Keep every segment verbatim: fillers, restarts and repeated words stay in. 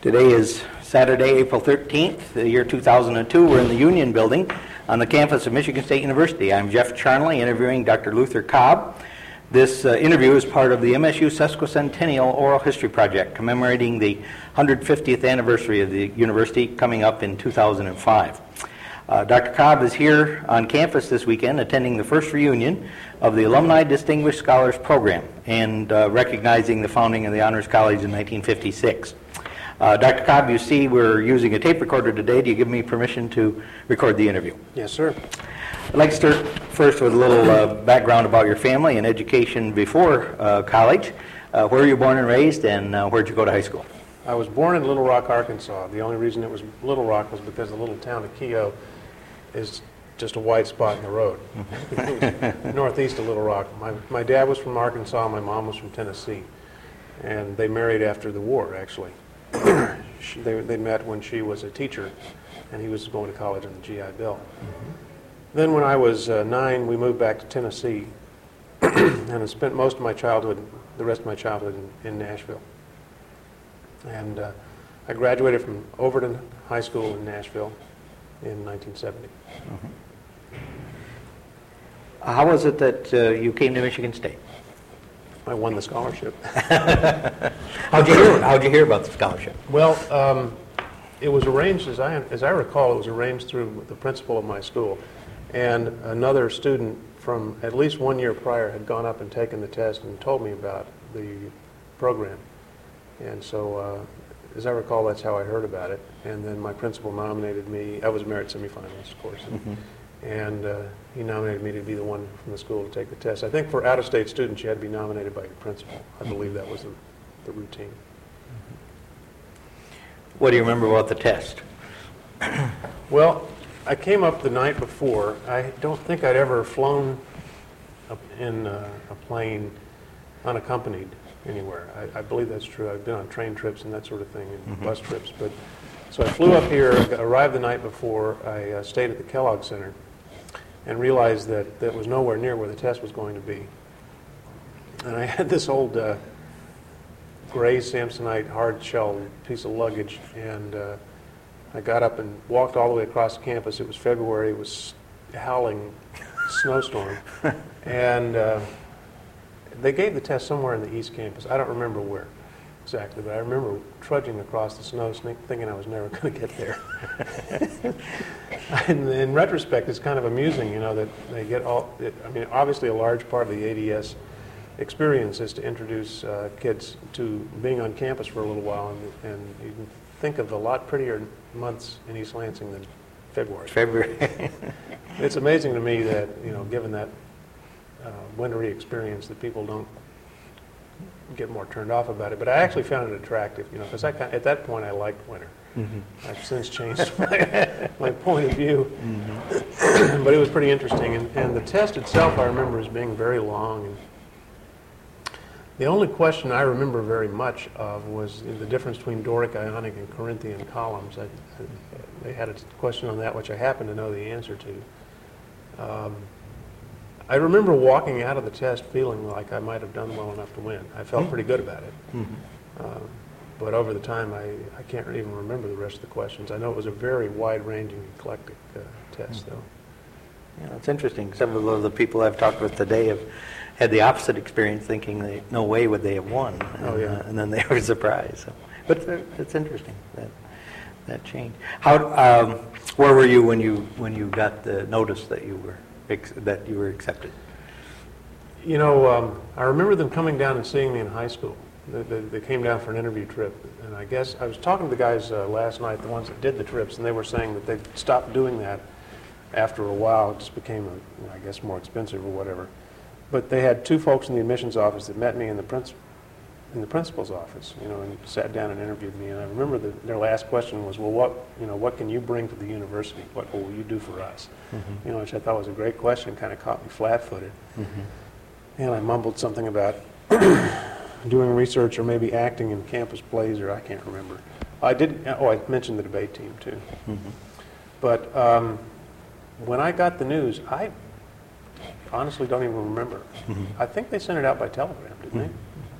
Today is Saturday, April thirteenth, the year two thousand two. We're in the Union Building on the campus of Michigan State University. I'm Jeff Charnley, interviewing Doctor Luther Cobb. This uh, interview is part of the M S U Sesquicentennial Oral History Project, commemorating the one hundred fiftieth anniversary of the university coming up in two thousand five. Uh, Doctor Cobb is here on campus this weekend attending the first reunion of the Alumni Distinguished Scholars Program and uh, recognizing the founding of the Honors College in nineteen fifty-six. Uh, Doctor Cobb, you see we're using a tape recorder today. Do you give me permission to record the interview? Yes, sir. I'd like to start first with a little uh, background about your family and education before uh, college. Uh, where were you born and raised, and uh, where did you go to high school? I was born in Little Rock, Arkansas. The only reason it was Little Rock was because the little town of Keogh is just a white spot in the road. Northeast of Little Rock. My, my dad was from Arkansas, my mom was from Tennessee. And they married after the war, actually. she, they, they met when she was a teacher, and he was going to college on the G I Bill. Mm-hmm. Then when I was uh, nine, we moved back to Tennessee, and I spent most of my childhood, the rest of my childhood, in, in Nashville. And uh, I graduated from Overton High School in Nashville in nineteen seventy. Mm-hmm. How was it that uh, you came to Michigan State? I won the scholarship. How'd you hear? How'd you hear about the scholarship? Well, um, it was arranged, as I as I recall, it was arranged through the principal of my school, and another student from at least one year prior had gone up and taken the test and told me about the program, and so uh, as I recall, that's how I heard about it. And then my principal nominated me. I was a merit semifinalist, of course. And, mm-hmm. And uh, he nominated me to be the one from the school to take the test. I think for out-of-state students, you had to be nominated by your principal. I believe that was the, the routine. What do you remember about the test? Well, I came up the night before. I don't think I'd ever flown up in uh, a plane unaccompanied anywhere. I, I believe that's true. I've been on train trips and that sort of thing, and mm-hmm. bus trips. But so I flew up here, arrived the night before. I uh, stayed at the Kellogg Center, and realized that that was nowhere near where the test was going to be. And I had this old uh, gray Samsonite hard shell piece of luggage, and uh, I got up and walked all the way across the campus. It was February. It was howling snowstorm. And uh, they gave the test somewhere in the East Campus. I don't remember where exactly, but I remember trudging across the snow, thinking I was never going to get there. And in retrospect, it's kind of amusing, you know, that they get all, it, I mean, obviously a large part of the A D S experience is to introduce uh, kids to being on campus for a little while, and, and you can think of a lot prettier months in East Lansing than February. February. It's amazing to me that, you know, given that uh, wintry experience, that people don't get more turned off about it. But I actually found it attractive, you know, because I at that point I liked winter. Mm-hmm. I've since changed my, my point of view. Mm-hmm. But it was pretty interesting. And, and the test itself, I remember, as being very long. And the only question I remember very much of was the difference between Doric, Ionic, and Corinthian columns. I, I, they had a question on that, which I happen to know the answer to. Um, I remember walking out of the test feeling like I might have done well enough to win. I felt pretty good about it. Mm-hmm. Um, but over the time, I, I can't even remember the rest of the questions. I know it was a very wide-ranging, eclectic uh, test, though. Yeah, it's interesting. Several of the people I've talked with today have had the opposite experience, thinking they, no way would they have won. And, oh, yeah. uh, and then they were surprised. So. But uh, it's interesting, that that change. How, um, where were you when you when you got the notice that you were ex- that you were accepted? You know, um, I remember them coming down and seeing me in high school. They, they, they came down for an interview trip, and I guess I was talking to the guys uh, last night, the ones that did the trips, and they were saying that they stopped doing that after a while. It just became, a, I guess, more expensive or whatever. But they had two folks in the admissions office that met me in the principal in the principal's office, you know, and sat down and interviewed me. And I remember that their last question was, "Well, what, you know, what can you bring to the university? What will you do for us?" Mm-hmm. You know, which I thought was a great question. Kind of caught me flat-footed. Mm-hmm. And I mumbled something about doing research or maybe acting in campus plays, or I can't remember. I did. Oh, I mentioned the debate team too. Mm-hmm. But um, when I got the news, I honestly don't even remember. Mm-hmm. I think they sent it out by telegram, didn't mm-hmm. they?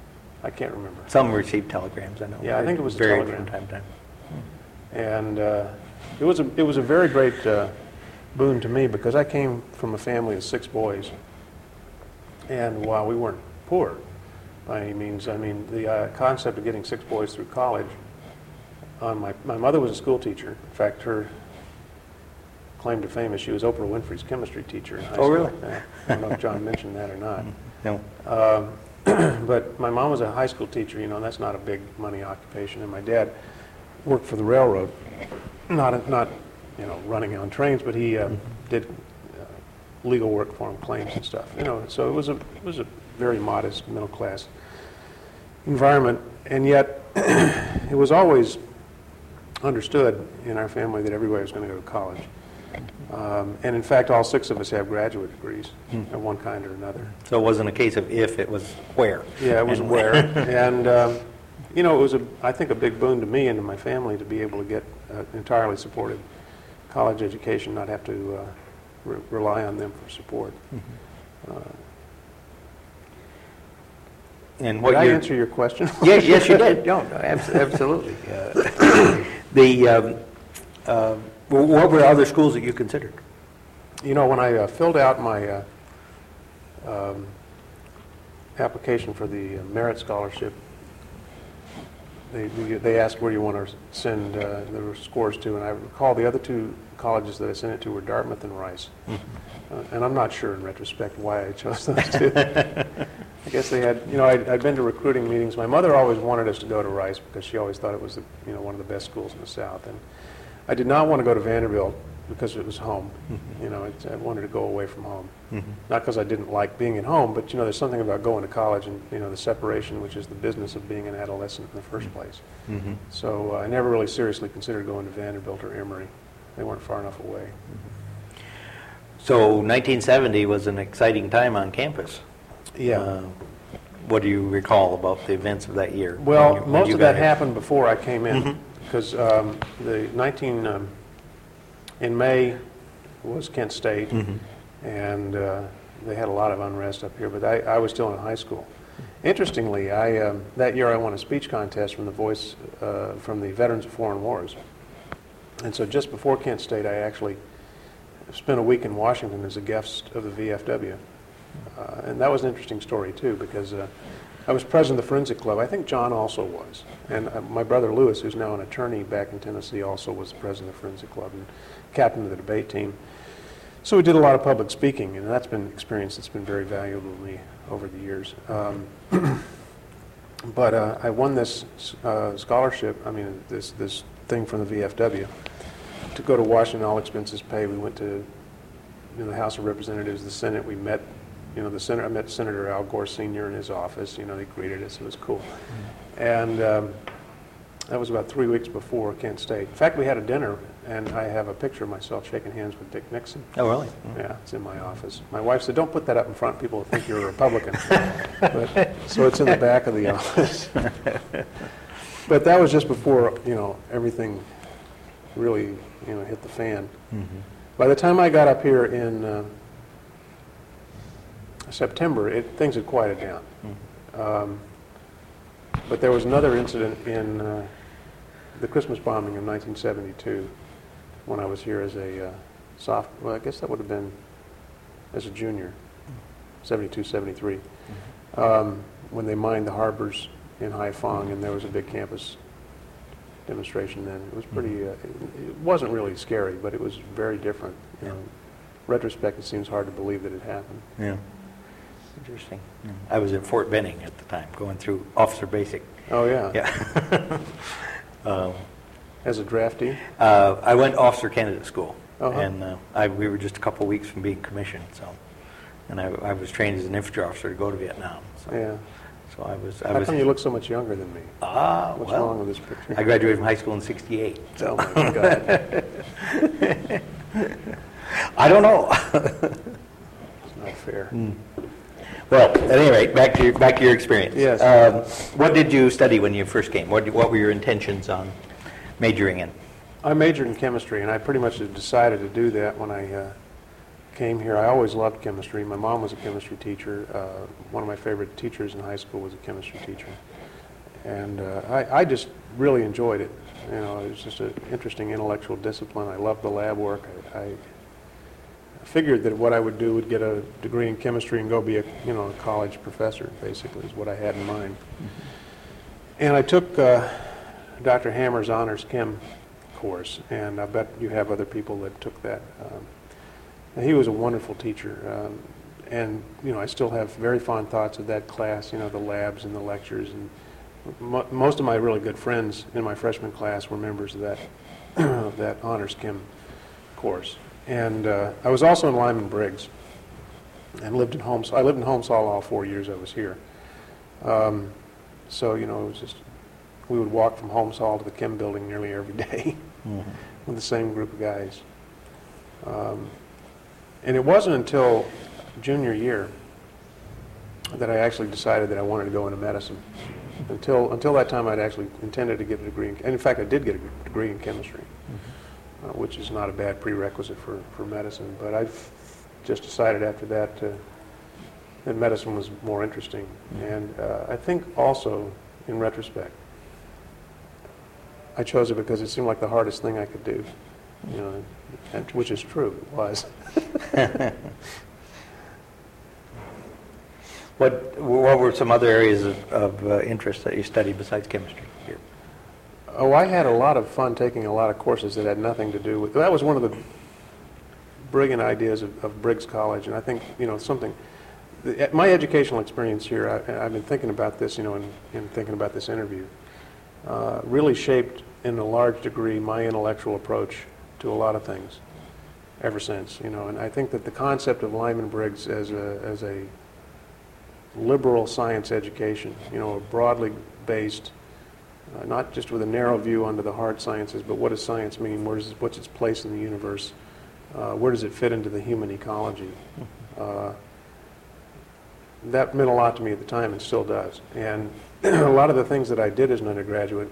I can't remember. Some received telegrams, I know. Yeah, I think it was a Varied telegram. from time to time. And uh, it was a it was a very great uh, boon to me because I came from a family of six boys, and while we weren't poor by any means, I mean the uh, concept of getting six boys through college. On my my mother was a school teacher. In fact, her claim to fame is she was Oprah Winfrey's chemistry teacher in high Oh, school. really? Yeah. I don't know if John mentioned that or not. No. Um, but my mom was a high school teacher, you know, and that's not a big money occupation. And my dad worked for the railroad, not, not you know, running on trains, but he uh, did uh, legal work for him, claims and stuff. You know, so it was a, it was a very modest middle-class environment. And yet, it was always understood in our family that everybody was going to go to college. Um, and in fact, all six of us have graduate degrees of one kind or another. So it wasn't a case of if, it was where. Yeah, it was And- where. And, um, you know, it was, a, I think, a big boon to me and to my family to be able to get an entirely supported college education, not have to uh, re- rely on them for support. Uh, And what Did I year- answer your question? Yes, yes, you did. No, no, abs- absolutely. Uh, The, um, uh, wh- what were other schools that you considered? You know, when I uh, filled out my uh, um, application for the uh, merit scholarship, they they asked where you want to send uh, the scores to, and I recall the other two colleges that I sent it to were Dartmouth and Rice. Uh, and I'm not sure in retrospect why I chose those two. I guess they had, you know, I'd, I'd been to recruiting meetings. My mother always wanted us to go to Rice because she always thought it was, the, you know, one of the best schools in the South. And I did not want to go to Vanderbilt because it was home. You know, it, I wanted to go away from home. Not because I didn't like being at home, but, you know, there's something about going to college and, you know, the separation, which is the business of being an adolescent in the first place. So uh, I never really seriously considered going to Vanderbilt or Emory. They weren't far enough away. So nineteen seventy was an exciting time on campus. Yeah. Uh, What do you recall about the events of that year? Well, when you- when most you of got that here? happened before I came in, because um, the nineteen, um, in May was Kent State, and uh, they had a lot of unrest up here, but I, I was still in high school. Interestingly, I, um, that year I won a speech contest from the Voice, uh, from the Veterans of Foreign Wars. And so just before Kent State, I actually spent a week in Washington as a guest of the V F W. Uh, and that was an interesting story, too, because uh, I was president of the Forensic Club. I think John also was. And uh, my brother Lewis, who's now an attorney back in Tennessee, also was the president of the Forensic Club and captain of the debate team. So we did a lot of public speaking, and that's been an experience that's been very valuable to me over the years. Um, but uh, I won this uh, scholarship, I mean, this, this thing from the V F W, to go to Washington, all expenses paid. We went to you know, the House of Representatives, the Senate. We met, you know, the Senator. I met Senator Al Gore Senior in his office. You know, they greeted us. It was cool. And um, that was about three weeks before Kent State. In fact, we had a dinner, and I have a picture of myself shaking hands with Dick Nixon. Oh, really? Yeah, it's in my office. My wife said, "Don't put that up in front. People will think you're a Republican." But, so it's in the back of the office. But that was just before, you know, everything really, you know, hit the fan. Mm-hmm. By the time I got up here in uh, September, it, things had quieted down. Mm-hmm. Um, but there was another incident in uh, the Christmas bombing of nineteen seventy-two when I was here as a uh, soft, well, I guess that would have been as a junior, seventy-two, seventy-three, mm-hmm. um, when they mined the harbors in Haiphong, and there was a big campus demonstration then. It was pretty, uh, it, it wasn't really scary, but it was very different. You know, retrospect, it seems hard to believe that it happened. Yeah. Interesting. Yeah. I was at Fort Benning at the time, going through Officer Basic. Oh, yeah. Yeah. um, As a draftee? Uh, I went officer candidate school, uh-huh. and uh, I, we were just a couple weeks from being commissioned. So, and I, I was trained as an infantry officer to go to Vietnam. So, yeah. So I was. I How was, come you look so much younger than me? Ah, What's well, wrong with this picture? I graduated from high school in sixty-eight. So. Oh my God. I don't know. It's not fair. Mm. Well, at any rate, back to your, back to your experience. Yes. Um, what did you study when you first came? What what were your intentions on majoring in? I majored in chemistry, and I pretty much decided to do that when I uh, came here. I always loved chemistry. My mom was a chemistry teacher. Uh, one of my favorite teachers in high school was a chemistry teacher. and uh, I, I just really enjoyed it. You know, it was just an interesting intellectual discipline. I loved the lab work. I, I figured that what I would do would get a degree in chemistry and go be a, you know, a college professor, basically, is what I had in mind. Mm-hmm. And I took uh, Doctor Hammer's Honors Chem course, and I bet you have other people that took that. Um, and he was a wonderful teacher, um, and, you know, I still have very fond thoughts of that class, you know, the labs and the lectures, and mo most of my really good friends in my freshman class were members of that, of that Honors Chem course. And uh, I was also in Lyman Briggs and lived in Holmes. I lived in Holmes Hall all four years I was here. Um, so, you know, it was just, we would walk from Holmes Hall to the Chem building nearly every day mm-hmm. with the same group of guys. Um, and it wasn't until junior year that I actually decided that I wanted to go into medicine. Until, until that time, I'd actually intended to get a degree in, and in fact, I did get a degree in chemistry. Mm-hmm. Uh, which is not a bad prerequisite for, for medicine. But I've just decided after that uh, that medicine was more interesting. Mm-hmm. And uh, I think also, in retrospect, I chose it because it seemed like the hardest thing I could do, you know, and, which is true, it was. What, what were some other areas of, of uh, interest that you studied besides chemistry here? Oh, I had a lot of fun taking a lot of courses that had nothing to do with, that was one of the brilliant ideas of, of Briggs College, and I think, you know, something, the, my educational experience here, I, I've been thinking about this, you know, and, and thinking about this interview, uh, really shaped in a large degree my intellectual approach to a lot of things ever since, you know, and I think that the concept of Lyman Briggs as a, as a liberal science education, you know, a broadly based, Uh, not just with a narrow view onto the hard sciences, but what does science mean? Where is, what's its place in the universe? Uh, where does it fit into the human ecology? Uh, that meant a lot to me at the time and still does. And a lot of the things that I did as an undergraduate,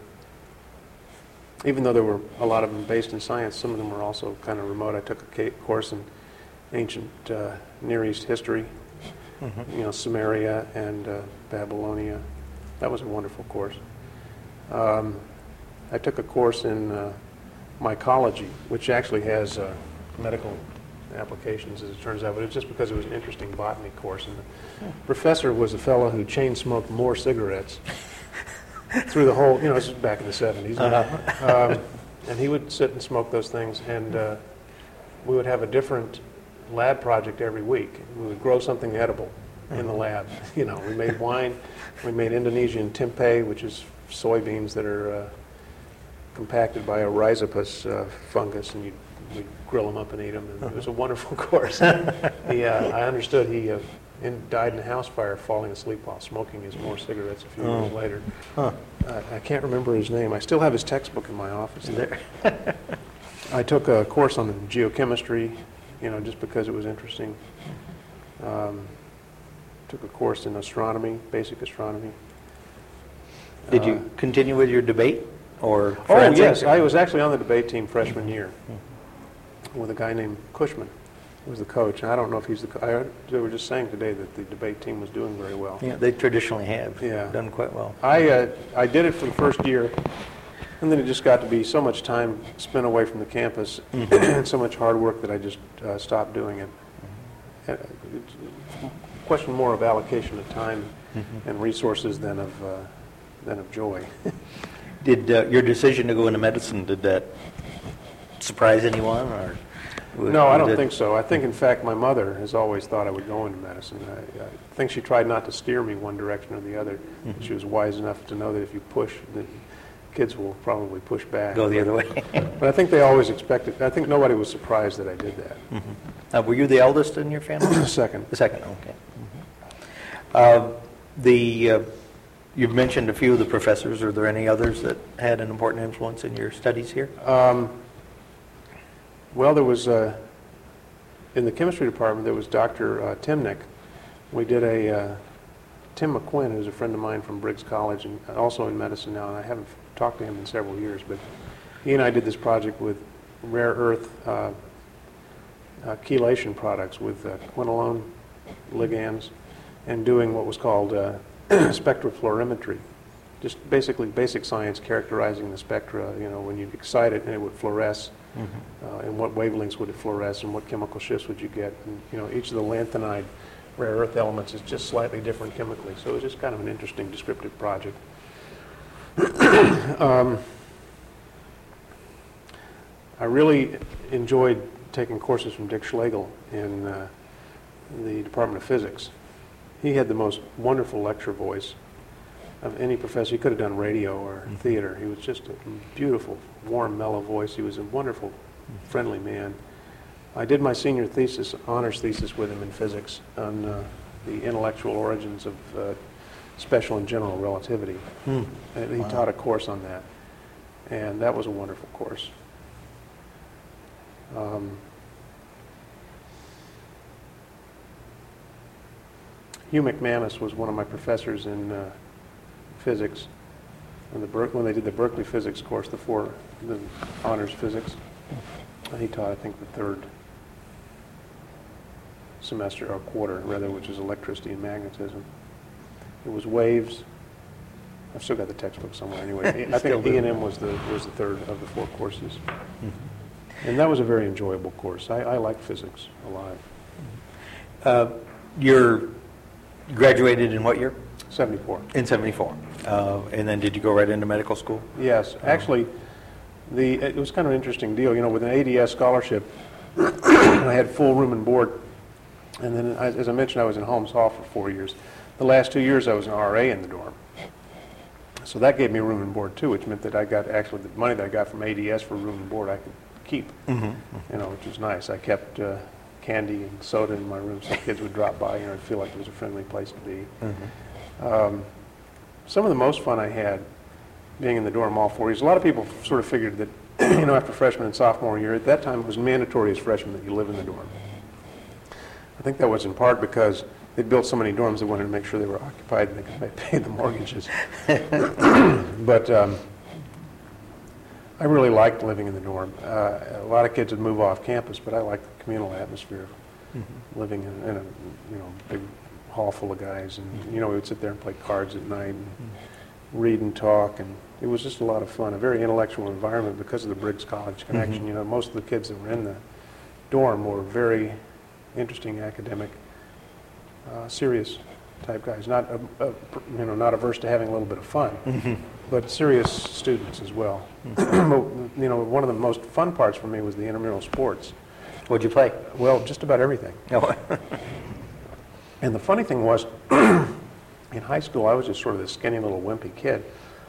even though there were a lot of them based in science, some of them were also kind of remote. I took a course in ancient uh, Near East history, mm-hmm. you know, Sumeria and uh, Babylonia. That was a wonderful course. Um, I took a course in uh, mycology, which actually has uh, medical applications, as it turns out, but it's just because it was an interesting botany course. And the hmm. professor was a fellow who chain smoked more cigarettes through the whole, you know, this was back in the seventies. Uh-huh. um, and he would sit and smoke those things, and uh, we would have a different lab project every week. We would grow something edible uh-huh. in the lab. You know, we made wine, we made Indonesian tempeh, which is soybeans that are uh, compacted by a rhizopus uh, fungus, and you we grill them up and eat them. And it was a wonderful course. he, uh, I understood he uh, in, died in a house fire falling asleep while smoking his more cigarettes a few oh. years later. Huh. Uh, I can't remember his name. I still have his textbook in my office there. I took a course on geochemistry, you know, just because it was interesting. Um, took a course in astronomy, basic astronomy. Did you uh, continue with your debate? Or oh, yes. Or? I was actually on the debate team freshman year mm-hmm. with a guy named Cushman, who was the coach. And I don't know if he's the co I, they were just saying today that the debate team was doing very well. Yeah, they traditionally have yeah. done quite well. I, uh, I did it for the first year, and then it just got to be so much time spent away from the campus mm-hmm. and so much hard work that I just uh, stopped doing it. Mm-hmm. It's a question more of allocation of time mm-hmm. and resources than of... Uh, than of joy. Did uh, your decision to go into medicine, did that surprise anyone? Or no, I don't did... think so. I think, in fact, my mother has always thought I would go into medicine. I, I think she tried not to steer me one direction or the other. Mm-hmm. She was wise enough to know that if you push, the kids will probably push back. Go the other way. But I think they always expected, I think nobody was surprised that I did that. Mm-hmm. uh, were you the eldest in your family? The second. The second, okay. Mm-hmm. uh, the... Uh, You've mentioned a few of the professors. Are there any others that had an important influence in your studies here? Um, well, there was, uh, in the chemistry department, there was Doctor Uh, Timnick. We did a, uh, Tim McQuinn, who's a friend of mine from Briggs College and also in medicine now, and I haven't talked to him in several years, but he and I did this project with rare earth uh, uh, chelation products with uh, quinolone ligands and doing what was called uh, spectrophlorimetry. just basically basic science characterizing the spectra. You know, when you excite it and it would fluoresce, mm-hmm. uh, and what wavelengths would it fluoresce, and what chemical shifts would you get? And, you know, each of the lanthanide rare earth elements is just slightly different chemically. So it was just kind of an interesting descriptive project. um, I really enjoyed taking courses from Dick Schlegel in uh, the Department of Physics. He had the most wonderful lecture voice of any professor. He could have done radio or mm-hmm. theater. He was just a beautiful, warm, mellow voice. He was a wonderful, mm-hmm. friendly man. I did my senior thesis, honors thesis with him in physics on uh, the intellectual origins of uh, special and general relativity. Mm. And he wow. taught a course on that. And that was a wonderful course. Um, Hugh McManus was one of my professors in uh, physics when, the Ber when they did the Berkeley physics course, the four, the honors physics. He taught, I think, the third semester or quarter, rather, which is electricity and magnetism. It was waves. I've still got the textbook somewhere. Anyway, I think E and M was the was the third of the four courses, mm-hmm. and that was a very enjoyable course. I, I like physics a lot. Uh, you're graduated in what year? seventy-four. In seventy-four. Uh, and then did you go right into medical school? Yes. Actually, the it was kind of an interesting deal. You know, with an A D S scholarship, I had full room and board. And then, as I mentioned, I was in Holmes Hall for four years. The last two years, I was an R A in the dorm. So that gave me room and board, too, which meant that I got, actually, the money that I got from A D S for room and board, I could keep, mm-hmm. you know, which was nice. I kept uh, candy and soda in my room so kids would drop by, you know, I'd feel like it was a friendly place to be. Mm-hmm. um, some of the most fun I had being in the dorm all four years, a lot of people sort of figured that, you know, after freshman and sophomore year, at that time it was mandatory as freshmen that you live in the dorm. I think that was in part because they built so many dorms they wanted to make sure they were occupied and they could pay the mortgages. But um, I really liked living in the dorm. Uh, a lot of kids would move off campus, but I liked the communal atmosphere of mm-hmm. living in, in a you know big hall full of guys. And mm-hmm. you know we would sit there and play cards at night and mm-hmm. read and talk, and it was just a lot of fun. A very intellectual environment because of the Briggs College connection. Mm-hmm. You know, most of the kids that were in the dorm were very interesting academic, uh, serious type guys. Not uh, uh, you know not averse to having a little bit of fun, mm-hmm. but serious students as well. Mm-hmm. You know, one of the most fun parts for me was the intramural sports. What'd you play? Well, just about everything. Oh. And the funny thing was, in high school, I was just sort of this skinny little wimpy kid.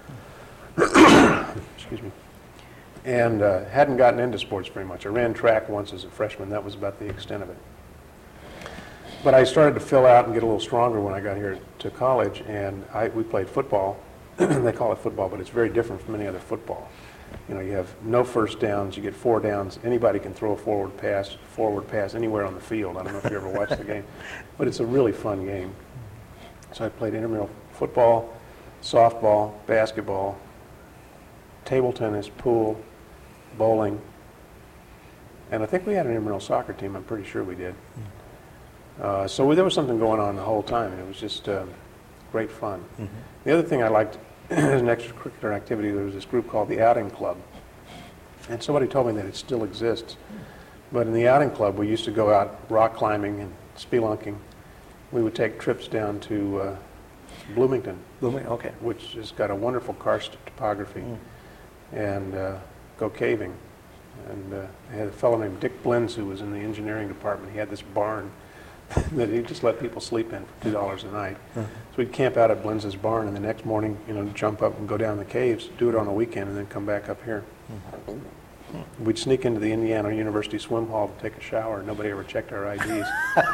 Excuse me. And uh, hadn't gotten into sports very much. I ran track once as a freshman. That was about the extent of it. But I started to fill out and get a little stronger when I got here to college, and I, we played football. They call it football, but it's very different from any other football. You know, you have no first downs, you get four downs. Anybody can throw a forward pass, forward pass anywhere on the field. I don't know if you ever watched the game, but it's a really fun game. So I played intramural football, softball, basketball, table tennis, pool, bowling, and I think we had an intramural soccer team. I'm pretty sure we did. Uh, so we, there was something going on the whole time, and it was just uh, great fun. Mm-hmm. The other thing I liked as an extracurricular activity, there was this group called the Outing Club, and somebody told me that it still exists. But in the Outing Club, we used to go out rock climbing and spelunking. We would take trips down to uh, Bloomington, Bloomington, okay, which has got a wonderful karst topography, mm. and uh, go caving. And uh, I had a fellow named Dick Blinz who was in the engineering department. He had this barn that he just let people sleep in for two dollars a night. Uh-huh. So we'd camp out at Blinz's barn, and the next morning, you know, jump up and go down the caves, do it on a weekend, and then come back up here. Uh-huh. We'd sneak into the Indiana University swim hall to take a shower. Nobody ever checked our I Ds.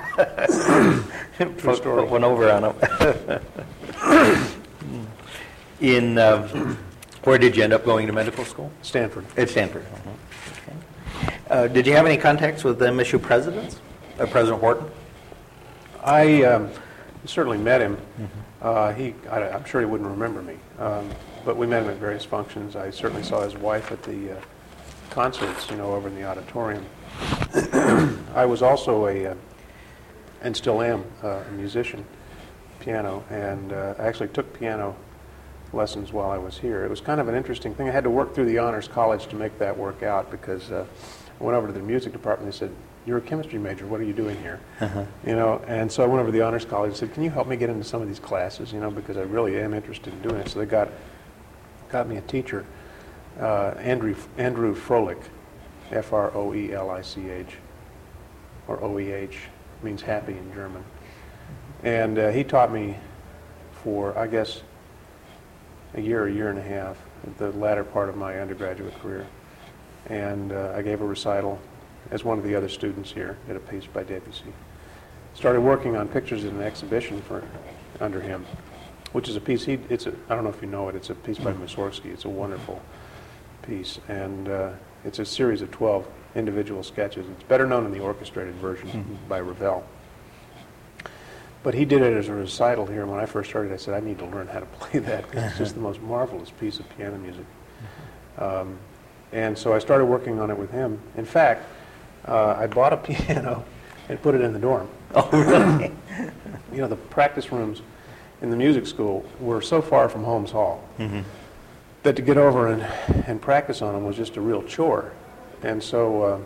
True story. Put one over on them. In uh, where did you end up going to medical school? Stanford. At Stanford. Uh-huh. Okay. Uh, did you have any contacts with M S U presidents? Uh, President Wharton? I um, certainly met him. Mm-hmm. uh, he, I, I'm sure he wouldn't remember me, um, but we met him at various functions. I certainly saw his wife at the uh, concerts, you know, over in the auditorium. I was also a, uh, and still am, uh, a musician, piano, and uh, I actually took piano lessons while I was here. It was kind of an interesting thing. I had to work through the Honors College to make that work out because uh, I went over to the music department. They said, "You're a chemistry major. What are you doing here?" Uh-huh. You know, and so I went over to the Honors College and said, "Can you help me get into some of these classes? You know, because I really am interested in doing it." So they got got me a teacher, uh, Andrew Andrew Froelich, F R O E L I C H, or O E H, means happy in German, and uh, he taught me for, I guess, a year, a year and a half, the latter part of my undergraduate career. And uh, I gave a recital as one of the other students here, did a piece by Debussy. Started working on pictures in an exhibition for under him, which is a piece, he, it's a, I don't know if you know it, it's a piece by Mussorgsky. It's a wonderful piece, and uh, it's a series of twelve individual sketches. It's better known in the orchestrated version mm-hmm. by Ravel. But he did it as a recital here, and when I first started, I said, I need to learn how to play that, because it's just the most marvelous piece of piano music. Um, and so I started working on it with him. In fact, uh, I bought a piano and put it in the dorm. Oh, really? You know, the practice rooms in the music school were so far from Holmes Hall mm-hmm. that to get over and, and practice on them was just a real chore. And so uh,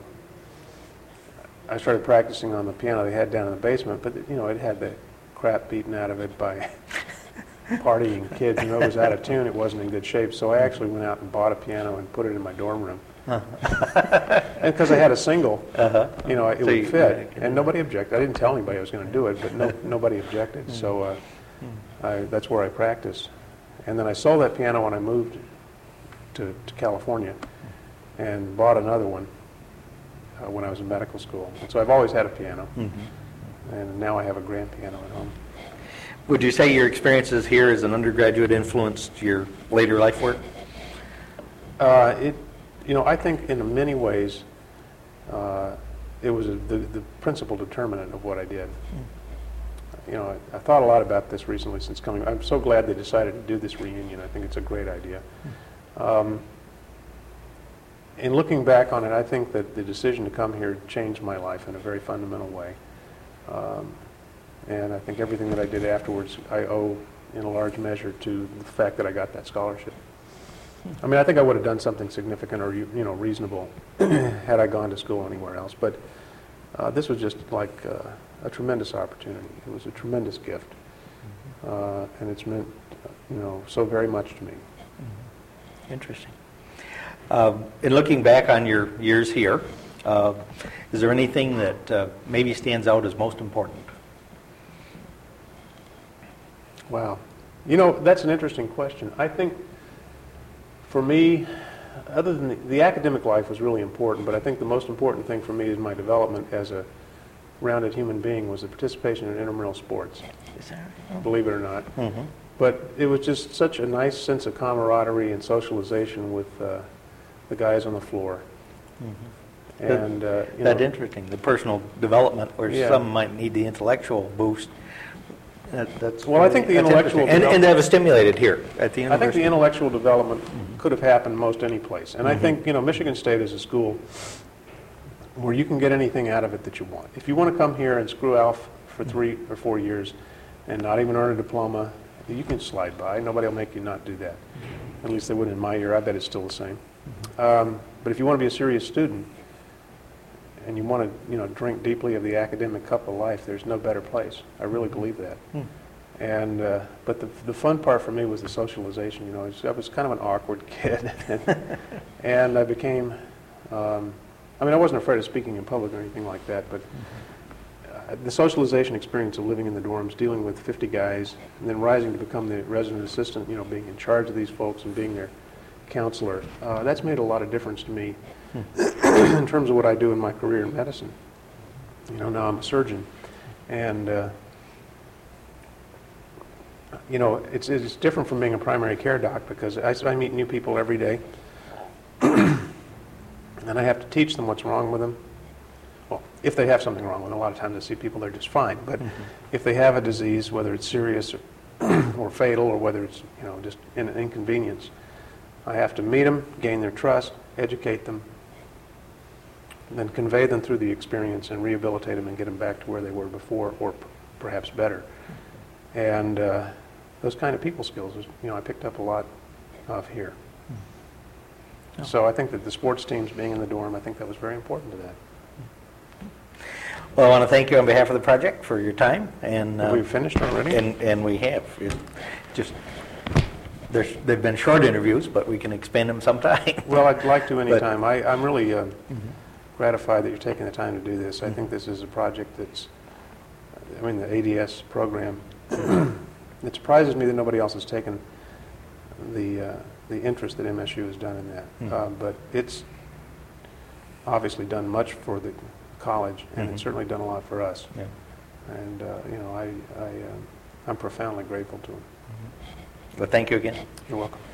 I started practicing on the piano they had down in the basement, but you know, it had the crap beaten out of it by partying kids. You know, it was out of tune, it wasn't in good shape, so I actually went out and bought a piano and put it in my dorm room. Uh-huh. And because I had a single, uh-huh. you know, it so would you, fit, you and nobody objected. I didn't tell anybody I was going to do it, but no, nobody objected, mm-hmm. so uh, I, that's where I practiced. And then I sold that piano when I moved to, to California and bought another one uh, when I was in medical school. And so I've always had a piano, mm-hmm. and now I have a grand piano at home. Would you say your experiences here as an undergraduate influenced your later life work? Uh, it, you know, I think in many ways uh, it was a, the, the principal determinant of what I did. Mm. You know, I, I thought a lot about this recently since coming. I'm so glad they decided to do this reunion. I think it's a great idea. Mm. Um, in looking back on it, I think that the decision to come here changed my life in a very fundamental way. Um, and I think everything that I did afterwards, I owe in a large measure to the fact that I got that scholarship. I mean, I think I would have done something significant or, you know, reasonable had I gone to school anywhere else. But uh, this was just like uh, a tremendous opportunity. It was a tremendous gift. Uh, and it's meant, you know, so very much to me. Mm-hmm. Interesting. Uh, in looking back on your years here, uh, is there anything that uh, maybe stands out as most important? Wow. You know, that's an interesting question. I think for me, other than the, the academic life was really important, but I think the most important thing for me in my development as a rounded human being was the participation in intramural sports. Is that right? Believe it or not. Mm-hmm. But it was just such a nice sense of camaraderie and socialization with uh, the guys on the floor. Mm-hmm. And uh, you That's know, interesting, the personal development where yeah. some might need the intellectual boost. That, that's well, I think the intellectual and, and that was stimulated here at the university. I think the intellectual development mm-hmm. could have happened most any place. And mm-hmm. I think, you know, Michigan State is a school where you can get anything out of it that you want. If you want to come here and screw Alf for three or four years and not even earn a diploma, you can slide by. Nobody will make you not do that. Mm-hmm. At least they would in my year. I bet it's still the same. Mm-hmm. Um, but if you want to be a serious student and you want to, you know, drink deeply of the academic cup of life, there's no better place. I really believe that. Mm. And uh, but the the fun part for me was the socialization. You know, I was, I was kind of an awkward kid, and, and I became. Um, I mean, I wasn't afraid of speaking in public or anything like that, but uh, the socialization experience of living in the dorms, dealing with fifty guys, and then rising to become the resident assistant, you know, being in charge of these folks and being their counselor, uh, that's made a lot of difference to me in terms of what I do in my career in medicine. You know, now I'm a surgeon, and uh, you know, it's it's different from being a primary care doc because I, I meet new people every day, and I have to teach them what's wrong with them. Well, if they have something wrong with them, a lot of times I see people they're just fine. But mm-hmm. if they have a disease, whether it's serious or, or fatal, or whether it's, you know, just an inconvenience, I have to meet them, gain their trust, educate them, and then convey them through the experience and rehabilitate them and get them back to where they were before, or p- perhaps better. And uh, those kind of people skills, is, you know, I picked up a lot of here. So I think that the sports teams being in the dorm, I think that was very important to that. Well, I want to thank you on behalf of the project for your time, and Have uh, we finished already? and and we have. It just there's they've been short interviews, but we can expand them sometime. Well, I'd like to But- anytime. I, I'm really uh, gratified that you're taking the time to do this. I think this is a project that's, I mean, the A D S program, it surprises me that nobody else has taken the, uh, the interest that M S U has done in that. Mhm. Uh, But it's obviously done much for the college, and Mhm. it's certainly done a lot for us. Yeah. And, uh, you know, I, I, uh, I'm profoundly grateful to them. Well, thank you again. You're welcome.